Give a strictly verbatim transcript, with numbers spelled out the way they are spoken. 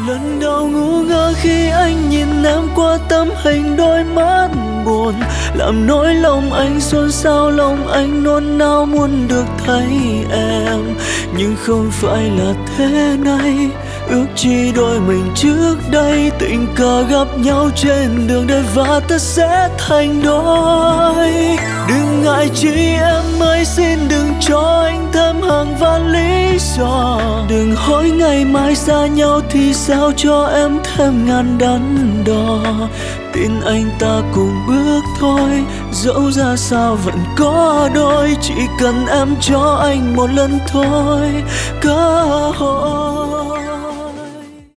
Lần đầu ngu ngơ khi anh nhìn em qua tấm hình đôi mắt buồn, làm nỗi lòng anh xôn xao, lòng anh nôn nao muốn được thấy em. Nhưng không phải là thế này, ước chi đôi mình trước đây tình cờ gặp nhau trên đường đời và ta sẽ thành đôi. Đừng ngại chi em ơi, xin đừng cho anh thêm hàng vạn lý do. Đừng hỏi ngày mai xa nhau thì sao cho em thêm ngàn đắn đo. Tin anh ta cùng bước thôi, dẫu ra sao vẫn có đôi. Chỉ cần em cho anh một lần thôi cơ hội.